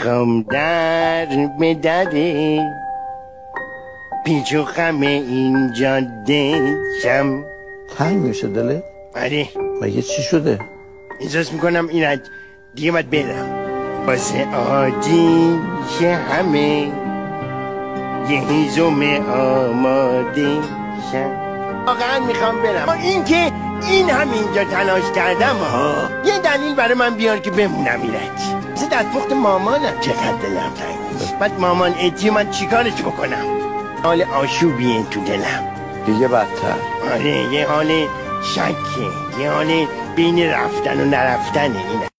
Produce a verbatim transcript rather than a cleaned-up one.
میخوام در به دره پیچ و خم این جاده شم. تنگ میشه دلت؟ آره. مگه چی شده؟ احساس میکنم این دیگه باید برم واسه آتیش همه یه هیزم آماده شم. واقعا میخوام برم. این که این همینجا تلاش کردم ها یه دلیل برای من بیار که بمونم ایرج. مثل دستپخت مامانم چقدر دلم تنگ میشه. بعد مامان اتی من چیکارش بکنم؟ حال آشوبیه تو دلم دیگه بدتر. آره یه حال شکه، یه حال بین رفتن و نرفتنه. اینه